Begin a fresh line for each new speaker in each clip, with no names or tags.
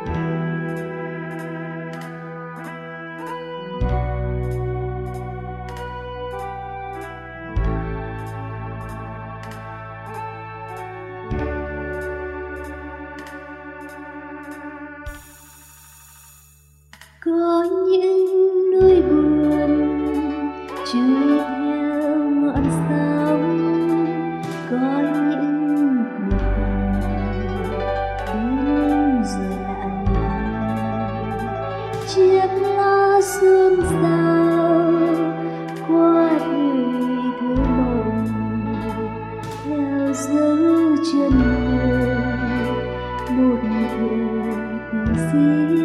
Có những nỗi buồn trôi theo ngọn sóng, có những cuộc tình đến rồi lại chiếc lá xôn xao qua đời thơ mộng theo dấu chân người một người tình xin.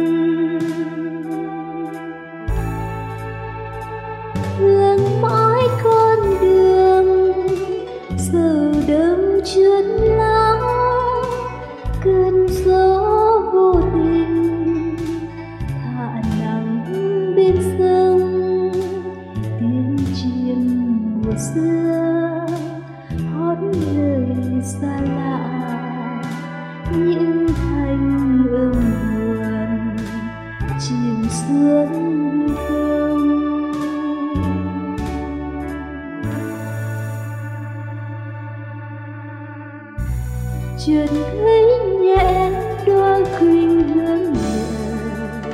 Thương mãi con đường sầu đớm chuyến lá, cơn gió vô tình thả nắng bên sông, tiếng chim mùa xưa hót lời xa lạ, những thanh âm buồn chìm xuống hư không. Chợt thấy nhẹ đóa khuynh hướng người,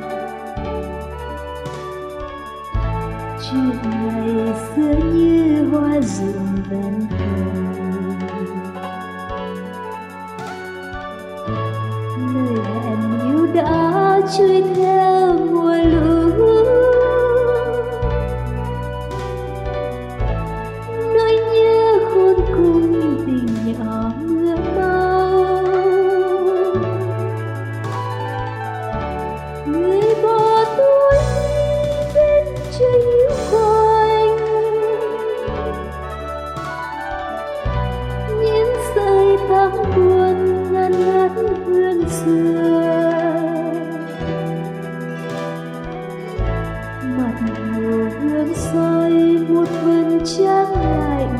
chuyện ngày xưa như hoa rụng ven đường, lời hẹn yêu đã trôi theo mùa lũ, nỗi nhớ khôn cùng tình nhỏ mưa mau. Người bỏ tôi bên trời hiu quạnh, những sợi tóc buồn ngăn ngắt hương xưa, mặt hồ hương soi một vầng trăng lạnh,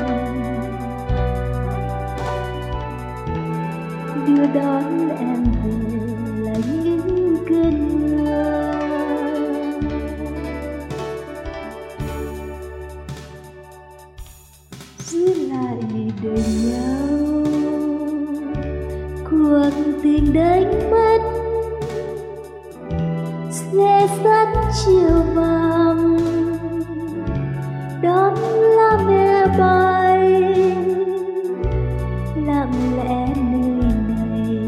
đưa đón em về là những cơn mưa. Giữ lại đời nhau cuộc tình đánh mất, xe sắt chiều vàng đón lá me bay, lặng lẽ nơi này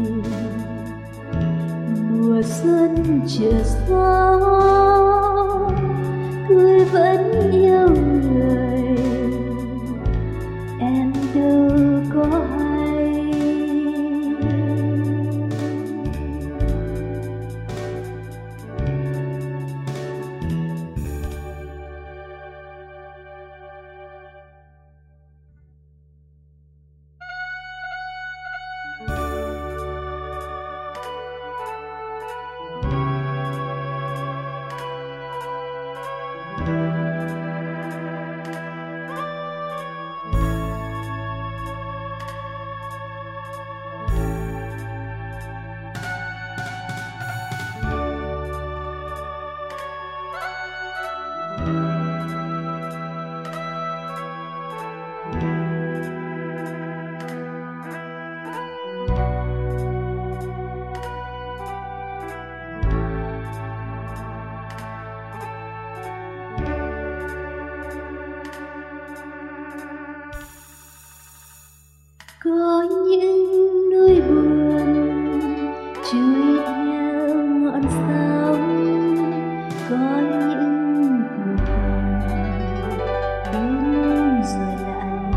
mùa xuân chưa gió, tôi vẫn yêu người em đâu có hay. Có những nỗi buồn trôi theo ngọn sóng, có những cuộc tình đến rồi lại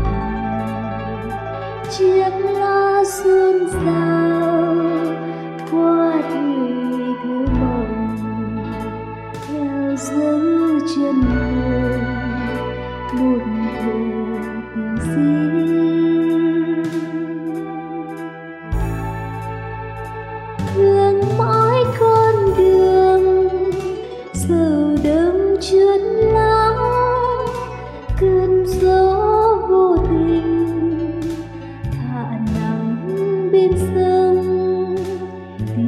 chiếc lá xôn xao qua đời thơ mộng theo dấu chân người một người tình xin. Thương mãi con đường sầu đớm chuyến lá, cơn gió vô tình thả nắng bên sông,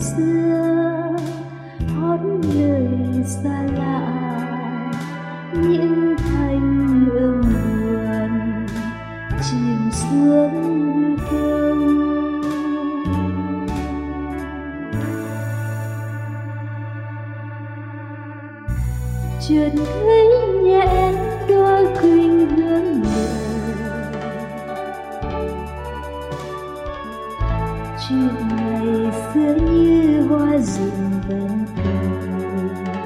xưa hót lời xa lạ những thanh âm buồn chìm xuống đông. Chợt thấy nhẹ đôi khuynh hướng người, chuyện ngày xưa như hoa rụng vẫn cười.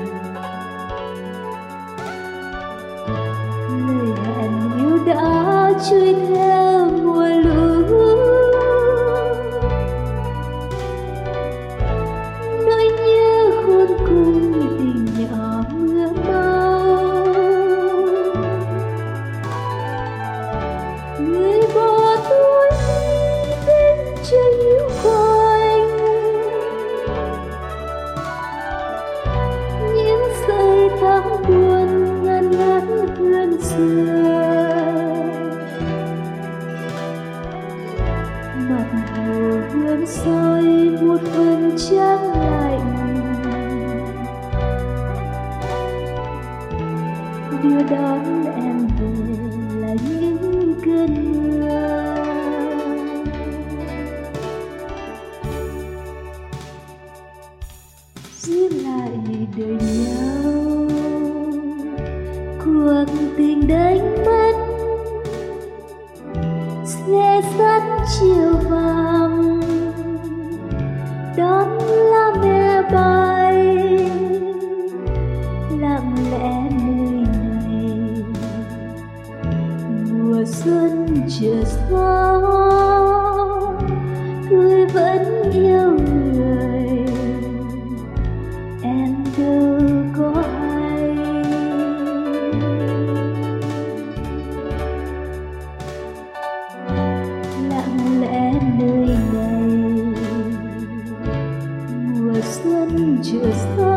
Lời hẹn yêu đã trôi theo mùa lũ, nỗi nhớ khôn cùng tình nhỏ mưa mau. Người bỏ tôi bên chân hiu quanh, những giây tháng buồn ngăn ngắt hương xưa. Mặt hồ hương soi một phần trắng lạnh, đưa đón em về là những cơn mưa. Giữ lại đời nhau, cuộc tình đánh mất xe sắt chiều vàng đón lá me bay lặng lẽ nơi này. Mùa xuân chưa gió tôi vẫn yêu người, em đâu có hay. Lặng lẽ nơi này mùa xuân chưa gió